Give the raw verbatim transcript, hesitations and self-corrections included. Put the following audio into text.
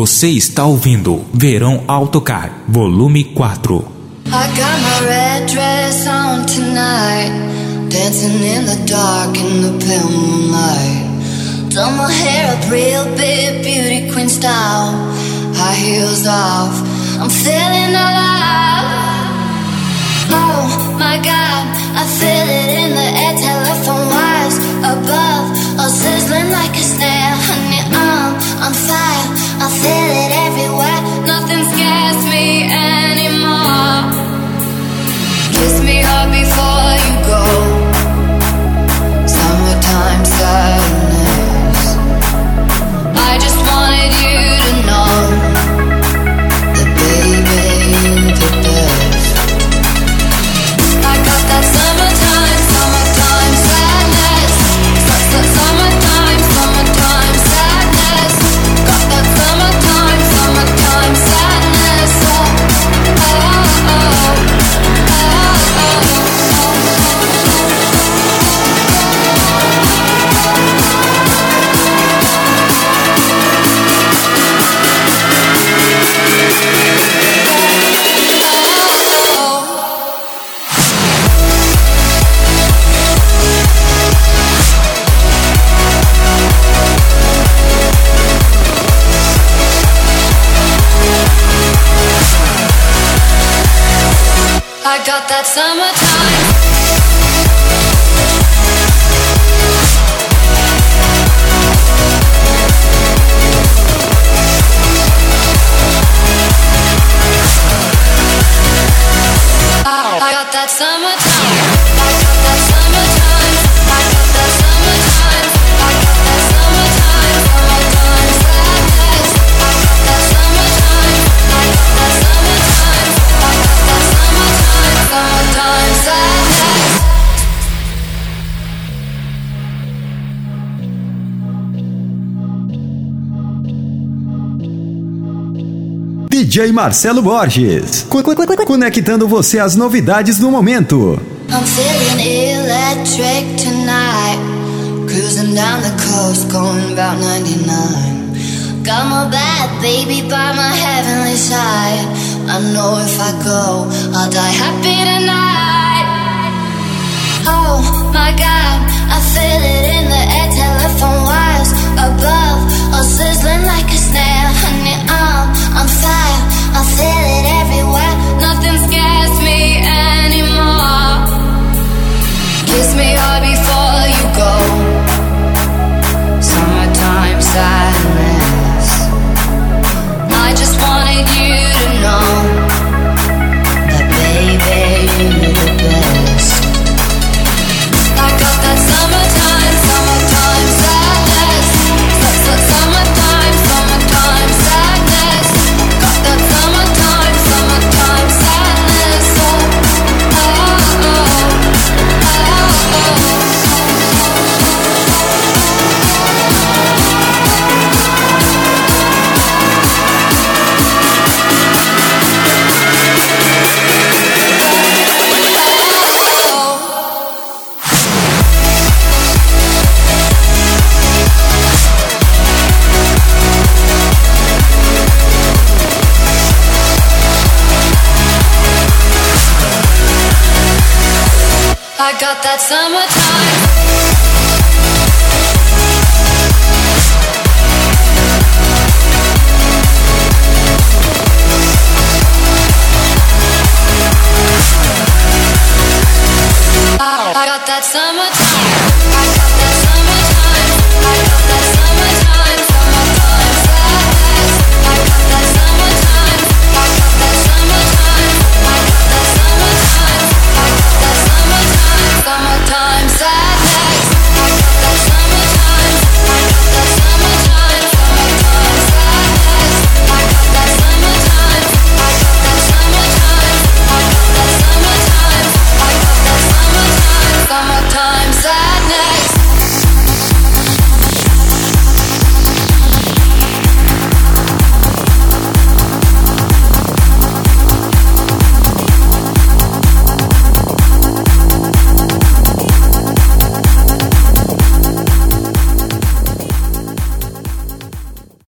Você está ouvindo Verão Autocar, volume quatro. I got my red dress on tonight, dancing in the dark in the pale moonlight. Done my hair up real big, beauty queen style, high heels off, I'm feeling alive. Oh my God, I feel it in the air, telephone wires above, all sizzling like a snare. Honey, I'm on fire, I feel it everywhere, nothing scares me anymore. Kiss me hard before you go, summertime sadness. I just wanted you to know that baby you're the best. I got that summertime, summertime sadness. Summertime, summertime sadness. Got that summertime, summertime sadness. Oh, oh, oh. I got that summertime. I got that summertime. I got that summertime. I got that summertime. I got that summertime. Summertime sadness. I got that summertime. I got that summertime. I got that summertime. Summertime sadness. D J Marcelo Borges, co co co conectando você às novidades do momento. I'm feeling electric tonight, cruising down the coast, going about ninety-nine. Got my bad baby by my heavenly side. I know if I go, I'll die happy tonight. Oh my God, I feel it in the air, telephone wires above, all sizzling like a snare. Honey, I'm on fire, I feel it everywhere, nothing scares me anymore. Kiss me hard before you go, summertime sadness. I just wanted you to know that baby you're the best. I got that summertime, summertime sadness. Summertime, summertime sadness. Got that summertime, summertime sadness. Oh, oh, oh, oh, oh. I got that summertime.